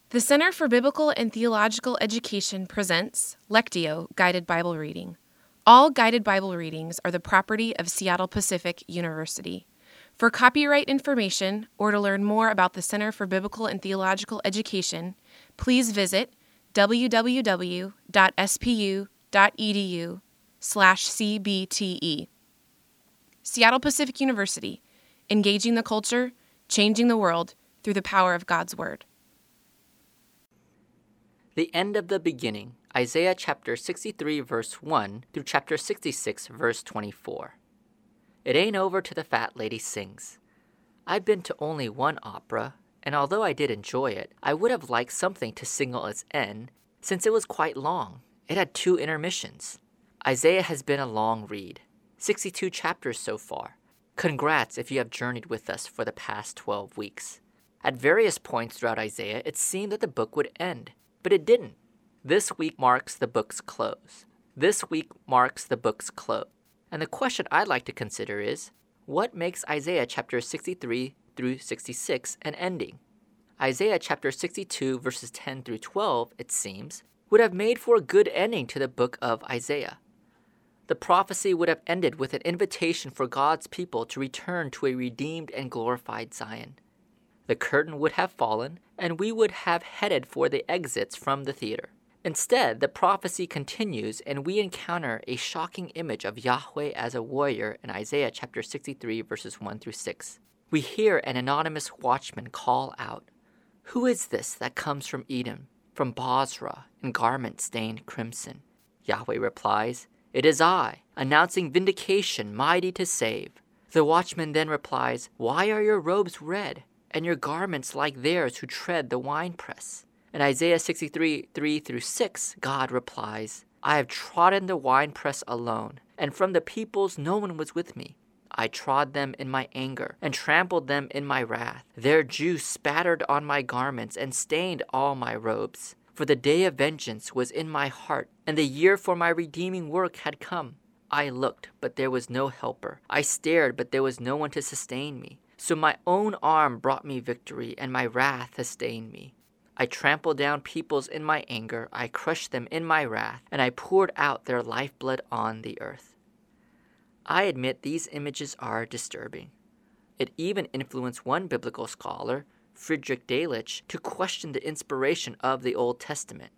The Center for Biblical and Theological Education presents Lectio Guided Bible Reading. All guided Bible readings are the property of Seattle Pacific University. For copyright information or to learn more about the Center for Biblical and Theological Education, please visit www.spu.edu/cbte. Seattle Pacific University, engaging the culture, changing the world through the power of God's Word. The end of the beginning, Isaiah chapter 63 verse 1 through chapter 66 verse 24. It ain't over till the fat lady sings. I've been to only one opera, and although I did enjoy it, I would have liked something to signal its end, since it was quite long. It had 2 intermissions. Isaiah has been a long read, 62 chapters so far. Congrats if you have journeyed with us for the past 12 weeks. At various points throughout Isaiah, it seemed that the book would end. But it didn't. This week marks the book's close. And the question I'd like to consider is, what makes Isaiah chapter 63 through 66 an ending? Isaiah chapter 62 verses 10 through 12, it seems, would have made for a good ending to the book of Isaiah. The prophecy would have ended with an invitation for God's people to return to a redeemed and glorified Zion. The curtain would have fallen, and we would have headed for the exits from the theater. Instead, the prophecy continues, and we encounter a shocking image of Yahweh as a warrior in Isaiah chapter 63, verses 1 through 6. We hear an anonymous watchman call out, "Who is this that comes from Edom, from Bozrah, in garment stained crimson?" Yahweh replies, "It is I, announcing vindication, mighty to save." The watchman then replies, "Why are your robes red, and your garments like theirs who tread the winepress?" In Isaiah 63, 3 through 6, God replies, "I have trodden the winepress alone, and from the peoples no one was with me. I trod them in my anger, and trampled them in my wrath. Their juice spattered on my garments, and stained all my robes. For the day of vengeance was in my heart, and the year for my redeeming work had come. I looked, but there was no helper. I stared, but there was no one to sustain me. So my own arm brought me victory, and my wrath sustained me. I trampled down peoples in my anger, I crushed them in my wrath, and I poured out their lifeblood on the earth." I admit these images are disturbing. It even influenced one biblical scholar, Friedrich Delitzsch, to question the inspiration of the Old Testament.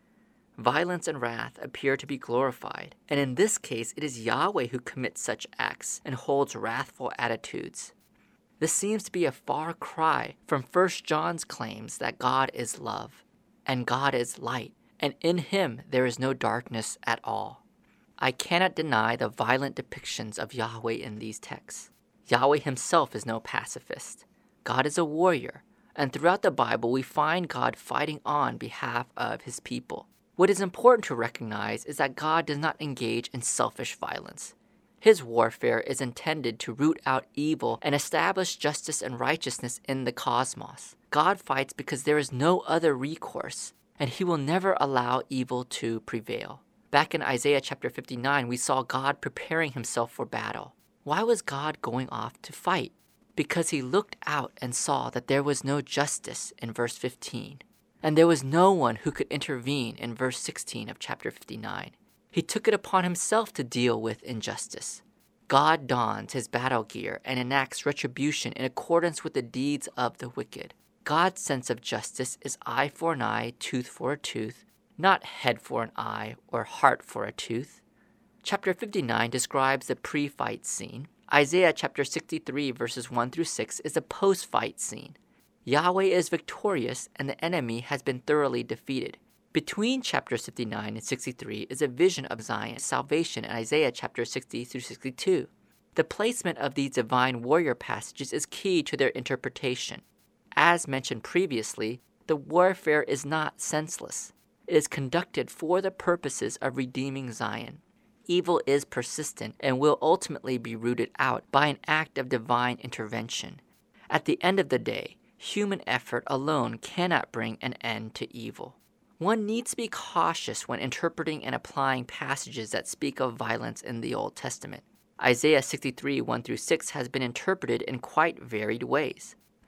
Violence and wrath appear to be glorified, and in this case it is Yahweh who commits such acts and holds wrathful attitudes. This seems to be a far cry from 1 John's claims that God is love, and God is light, and in him there is no darkness at all. I cannot deny the violent depictions of Yahweh in these texts. Yahweh himself is no pacifist. God is a warrior, and throughout the Bible we find God fighting on behalf of his people. What is important to recognize is that God does not engage in selfish violence. His warfare is intended to root out evil and establish justice and righteousness in the cosmos. God fights because there is no other recourse, and he will never allow evil to prevail. Back in Isaiah chapter 59, we saw God preparing himself for battle. Why was God going off to fight? Because he looked out and saw that there was no justice in verse 15, and there was no one who could intervene in verse 16 of chapter 59. He took it upon himself to deal with injustice. God dons his battle gear and enacts retribution in accordance with the deeds of the wicked. God's sense of justice is eye for an eye, tooth for a tooth, not head for an eye or heart for a tooth. Chapter 59 describes the pre-fight scene. Isaiah chapter 63 verses 1 through 6 is a post-fight scene. Yahweh is victorious and the enemy has been thoroughly defeated. Between chapters 59 and 63 is a vision of Zion's salvation in Isaiah chapter 60 through 62. The placement of these divine warrior passages is key to their interpretation. As mentioned previously, the warfare is not senseless. It is conducted for the purposes of redeeming Zion. Evil is persistent and will ultimately be rooted out by an act of divine intervention. At the end of the day, human effort alone cannot bring an end to evil. One needs to be cautious when interpreting and applying passages that speak of violence in the Old Testament. Isaiah 63, 1 through 6 has been interpreted in quite varied ways.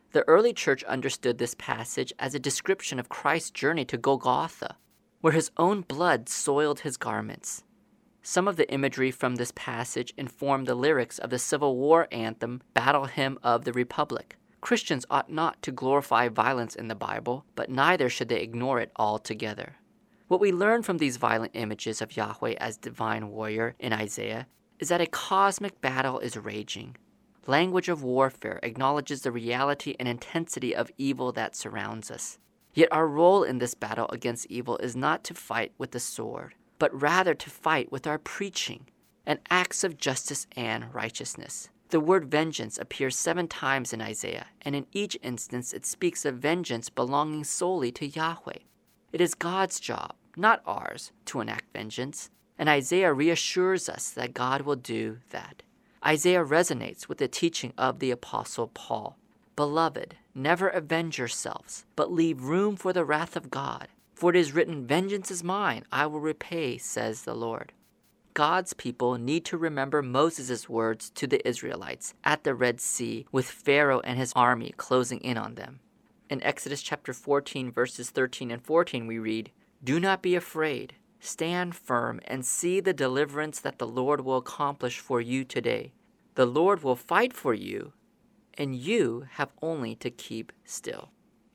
The early church understood this passage as a description of Christ's journey to Golgotha, where his own blood soiled his garments. Some of the imagery from this passage inform the lyrics of the Civil War anthem, Battle Hymn of the Republic. Christians ought not to glorify violence in the Bible, but neither should they ignore it altogether. What we learn from these violent images of Yahweh as divine warrior in Isaiah is that a cosmic battle is raging. Language of warfare acknowledges the reality and intensity of evil that surrounds us. Yet our role in this battle against evil is not to fight with the sword, but rather to fight with our preaching and acts of justice and righteousness. The word vengeance appears 7 times in Isaiah, and in each instance it speaks of vengeance belonging solely to Yahweh. It is God's job, not ours, to enact vengeance, and Isaiah reassures us that God will do that. Isaiah resonates with the teaching of the Apostle Paul. Beloved, never avenge yourselves, but leave room for the wrath of God. For it is written, vengeance is mine, I will repay, says the Lord. God's people need to remember Moses' words to the Israelites at the Red Sea with Pharaoh and his army closing in on them. In Exodus chapter 14, verses 13 and 14, we read, Do not be afraid. Stand firm and see the deliverance that the Lord will accomplish for you today. The Lord will fight for you, and you have only to keep still.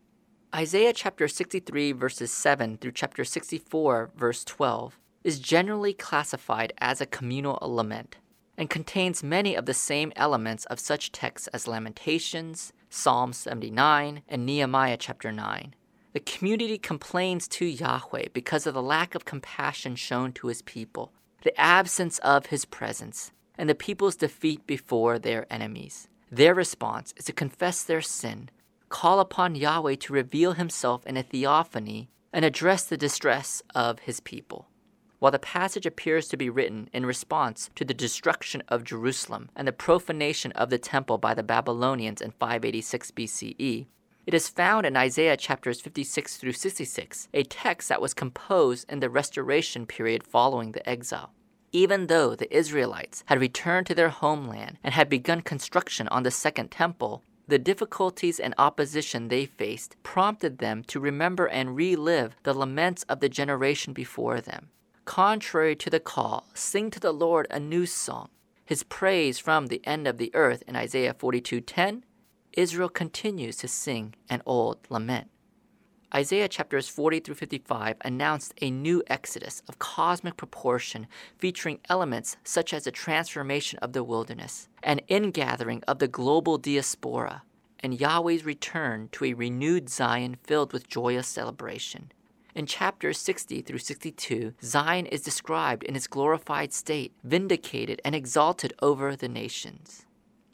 Isaiah chapter 63, verses 7 through chapter 64, verse 12, is generally classified as a communal lament and contains many of the same elements of such texts as Lamentations, Psalm 79, and Nehemiah chapter 9. The community complains to Yahweh because of the lack of compassion shown to his people, the absence of his presence, and the people's defeat before their enemies. Their response is to confess their sin, call upon Yahweh to reveal himself in a theophany, and address the distress of his people. While the passage appears to be written in response to the destruction of Jerusalem and the profanation of the temple by the Babylonians in 586 BCE, it is found in Isaiah chapters 56 through 66, a text that was composed in the restoration period following the exile. Even though the Israelites had returned to their homeland and had begun construction on the second temple, the difficulties and opposition they faced prompted them to remember and relive the laments of the generation before them. Contrary to the call, sing to the Lord a new song, his praise from the end of the earth in Isaiah 42:10, Israel continues to sing an old lament. Isaiah chapters 40 through 55 announced a new exodus of cosmic proportion featuring elements such as the transformation of the wilderness, an ingathering of the global diaspora, and Yahweh's return to a renewed Zion filled with joyous celebration. In chapters 60 through 62, Zion is described in its glorified state, vindicated and exalted over the nations.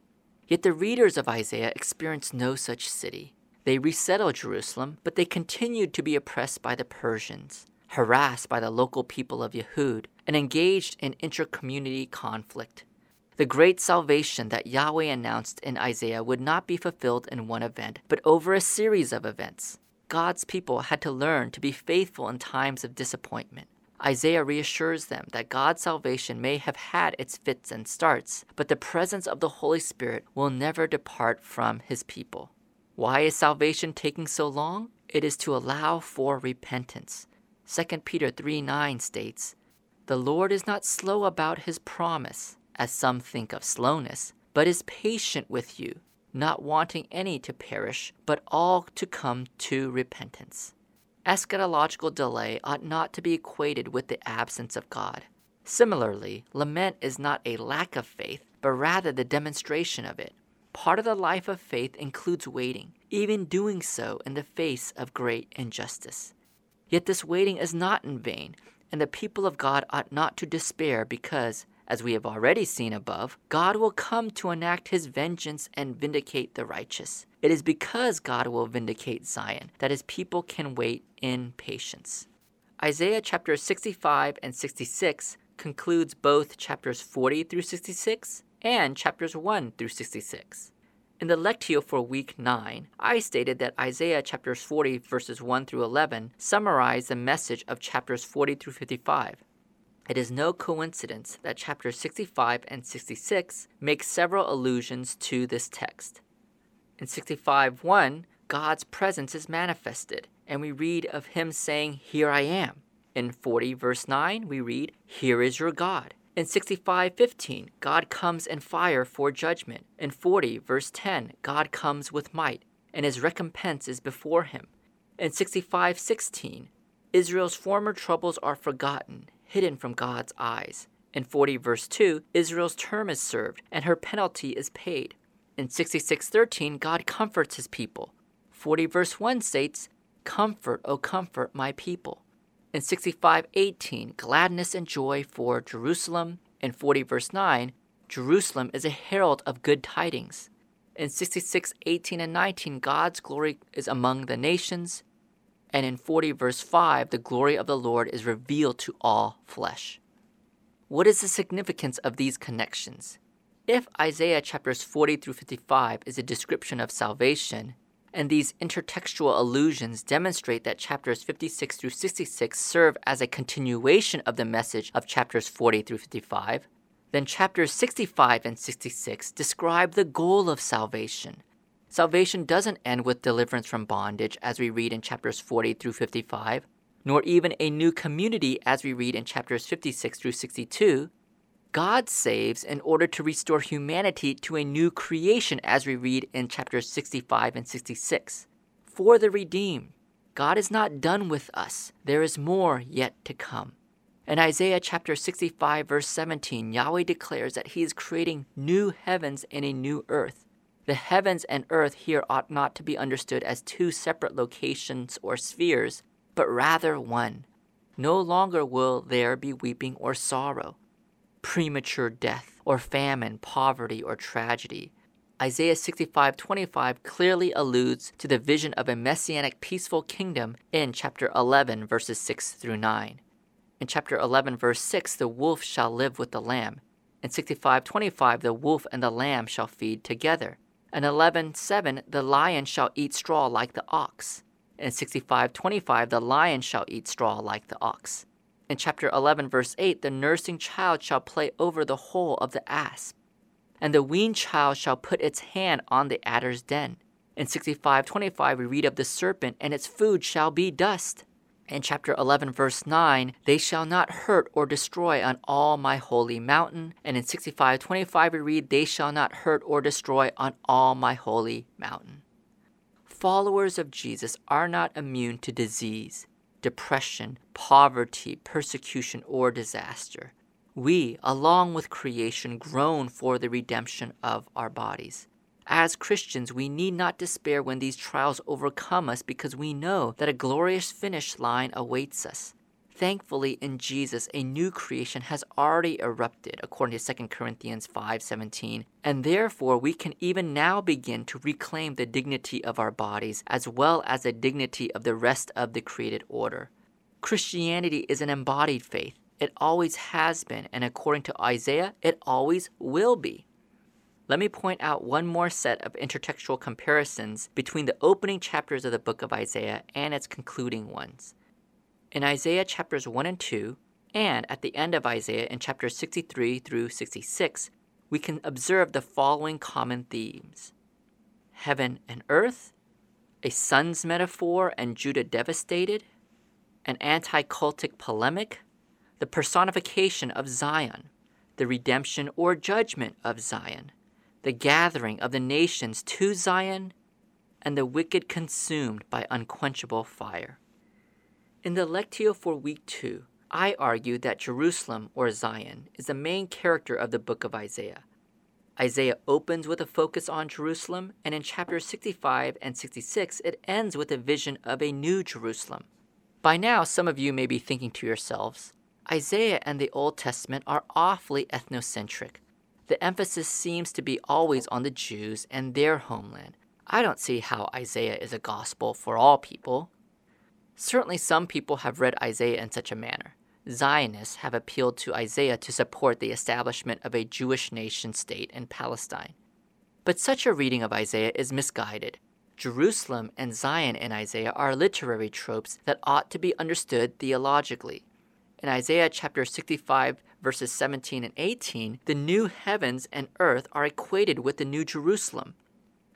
Yet the readers of Isaiah experienced no such city. They resettled Jerusalem, but they continued to be oppressed by the Persians, harassed by the local people of Yehud, and engaged in intra-community conflict. The great salvation that Yahweh announced in Isaiah would not be fulfilled in one event, but over a series of events. God's people had to learn to be faithful in times of disappointment. Isaiah reassures them that God's salvation may have had its fits and starts, but the presence of the Holy Spirit will never depart from his people. Why is salvation taking so long? It is to allow for repentance. 2 Peter 3:9 states, The Lord is not slow about his promise, as some think of slowness, but is patient with you, not wanting any to perish, but all to come to repentance. Eschatological delay ought not to be equated with the absence of God. Similarly, lament is not a lack of faith, but rather the demonstration of it. Part of the life of faith includes waiting, even doing so in the face of great injustice. Yet this waiting is not in vain, and the people of God ought not to despair because, as we have already seen above, God will come to enact his vengeance and vindicate the righteous. It is because God will vindicate Zion that his people can wait in patience. Isaiah chapters 65 and 66 concludes both chapters 40 through 66 and chapters 1 through 66. In the Lectio for week 9, I stated that Isaiah chapters 40 verses 1 through 11 summarize the message of chapters 40 through 55. It is no coincidence that chapters 65 and 66 make several allusions to this text. In 65:1, God's presence is manifested, and we read of him saying, "Here I am." In 40 verse 9, we read, "Here is your God." In 65:15, God comes in fire for judgment. In 40 verse 10, God comes with might, and his recompense is before him. In 65:16, Israel's former troubles are forgotten, hidden from God's eyes. In 40 verse 2, Israel's term is served, and her penalty is paid. In 66:13, God comforts his people. 40 verse 1 states, "Comfort, O comfort my people." In 65:18, gladness and joy for Jerusalem. In 40 verse 9, Jerusalem is a herald of good tidings. In 66:18 and 19, God's glory is among the nations. And in 40 verse 5, the glory of the Lord is revealed to all flesh. What is the significance of these connections? If Isaiah chapters 40 through 55 is a description of salvation, and these intertextual allusions demonstrate that chapters 56 through 66 serve as a continuation of the message of chapters 40 through 55, then chapters 65 and 66 describe the goal of salvation. Salvation doesn't end with deliverance from bondage, as we read in chapters 40 through 55, nor even a new community, as we read in chapters 56 through 62. God saves in order to restore humanity to a new creation, as we read in chapters 65 and 66. For the redeemed, God is not done with us. There is more yet to come. In Isaiah chapter 65, verse 17, Yahweh declares that he is creating new heavens and a new earth. The heavens and earth here ought not to be understood as two separate locations or spheres, but rather one. No longer will there be weeping or sorrow, premature death, or famine, poverty, or tragedy. Isaiah 65:25 clearly alludes to the vision of a messianic peaceful kingdom in chapter 11, verses 6 through 9. In chapter 11, verse 6, the wolf shall live with the lamb. In 65:25, the wolf and the lamb shall feed together. In 11:7, the lion shall eat straw like the ox. In 65:25, the lion shall eat straw like the ox. In chapter 11, verse 8, the nursing child shall play over the hole of the asp, and the weaned child shall put its hand on the adder's den. In 65:25, we read of the serpent, and its food shall be dust. In chapter 11, verse 9, they shall not hurt or destroy on all my holy mountain. And in 65:25, we read, they shall not hurt or destroy on all my holy mountain. Followers of Jesus are not immune to disease, depression, poverty, persecution, or disaster. We, along with creation, groan for the redemption of our bodies. As Christians, we need not despair when these trials overcome us, because we know that a glorious finish line awaits us. Thankfully, in Jesus, a new creation has already erupted, according to 2 Corinthians 5:17, and therefore we can even now begin to reclaim the dignity of our bodies, as well as the dignity of the rest of the created order. Christianity is an embodied faith. It always has been, and according to Isaiah, it always will be. Let me point out one more set of intertextual comparisons between the opening chapters of the book of Isaiah and its concluding ones. In Isaiah chapters 1 and 2, and at the end of Isaiah in chapters 63 through 66, we can observe the following common themes: heaven and earth, a son's metaphor and Judah devastated, an anti-cultic polemic, the personification of Zion, the redemption or judgment of Zion, the gathering of the nations to Zion, and the wicked consumed by unquenchable fire. In the Lectio for week 2, I argue that Jerusalem, or Zion, is the main character of the book of Isaiah. Isaiah opens with a focus on Jerusalem, and in chapters 65 and 66, it ends with a vision of a new Jerusalem. By now, some of you may be thinking to yourselves, Isaiah and the Old Testament are awfully ethnocentric. The emphasis seems to be always on the Jews and their homeland. I don't see how Isaiah is a gospel for all people. Certainly some people have read Isaiah in such a manner. Zionists have appealed to Isaiah to support the establishment of a Jewish nation state in Palestine. But such a reading of Isaiah is misguided. Jerusalem and Zion in Isaiah are literary tropes that ought to be understood theologically. In Isaiah chapter 65, verses 17 and 18, the new heavens and earth are equated with the new Jerusalem.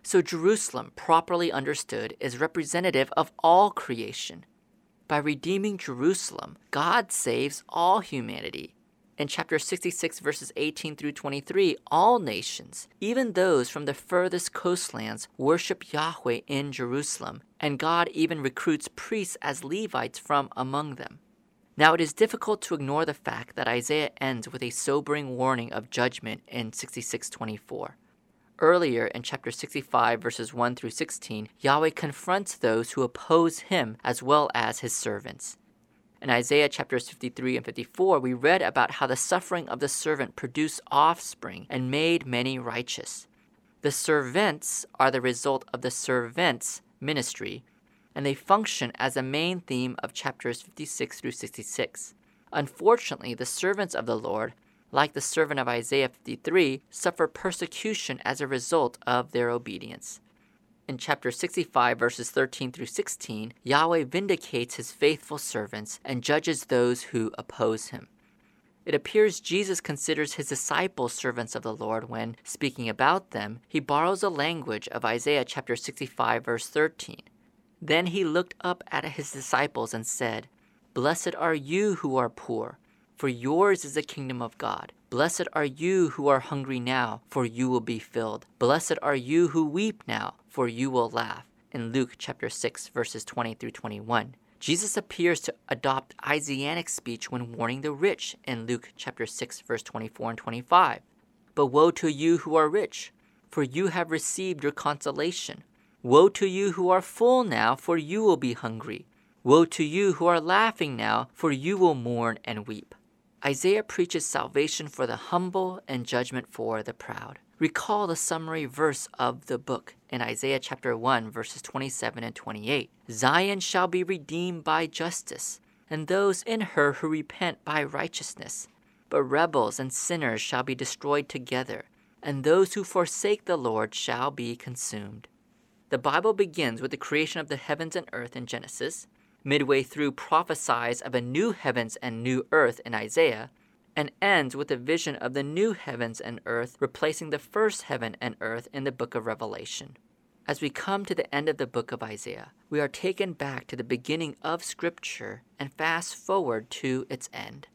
So Jerusalem, properly understood, is representative of all creation. By redeeming Jerusalem, God saves all humanity. In chapter 66, verses 18 through 23, all nations, even those from the furthest coastlands, worship Yahweh in Jerusalem, and God even recruits priests as Levites from among them. Now, it is difficult to ignore the fact that Isaiah ends with a sobering warning of judgment in 66:24. Earlier in chapter 65, verses 1 through 16, Yahweh confronts those who oppose him as well as his servants. In Isaiah chapters 53 and 54, we read about how the suffering of the servant produced offspring and made many righteous. The servants are the result of the servant's ministry, and they function as the main theme of chapters 56 through 66. Unfortunately, the servants of the Lord, like the servant of Isaiah 53, suffer persecution as a result of their obedience. In chapter 65, verses 13 through 16, Yahweh vindicates his faithful servants and judges those who oppose him. It appears Jesus considers his disciples servants of the Lord when, speaking about them, he borrows the language of Isaiah chapter 65, verse 13. Then he looked up at his disciples and said, "Blessed are you who are poor, for yours is the kingdom of God. Blessed are you who are hungry now, for you will be filled. Blessed are you who weep now, for you will laugh." In Luke chapter 6, verses 20 through 21. Jesus appears to adopt Isaianic speech when warning the rich in Luke chapter 6, verse 24 and 25. "But woe to you who are rich, for you have received your consolation. Woe to you who are full now, for you will be hungry. Woe to you who are laughing now, for you will mourn and weep." Isaiah preaches salvation for the humble and judgment for the proud. Recall the summary verse of the book in Isaiah chapter 1, verses 27 and 28. "Zion shall be redeemed by justice, and those in her who repent by righteousness. But rebels and sinners shall be destroyed together, and those who forsake the Lord shall be consumed." The Bible begins with the creation of the heavens and earth in Genesis, midway through prophesies of a new heavens and new earth in Isaiah, and ends with a vision of the new heavens and earth replacing the first heaven and earth in the book of Revelation. As we come to the end of the book of Isaiah, we are taken back to the beginning of Scripture and fast forward to its end.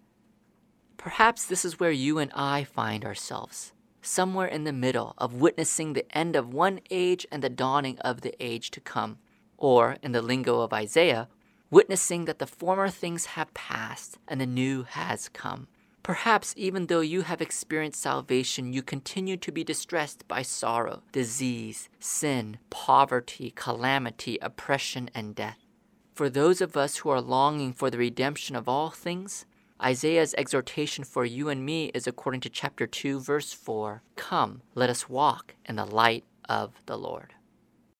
Perhaps this is where you and I find ourselves, somewhere in the middle of witnessing the end of one age and the dawning of the age to come, or, in the lingo of Isaiah, witnessing that the former things have passed and the new has come. Perhaps even though you have experienced salvation, you continue to be distressed by sorrow, disease, sin, poverty, calamity, oppression, and death. For those of us who are longing for the redemption of all things, Isaiah's exhortation for you and me is according to chapter 2, verse 4, "Come, let us walk in the light of the Lord."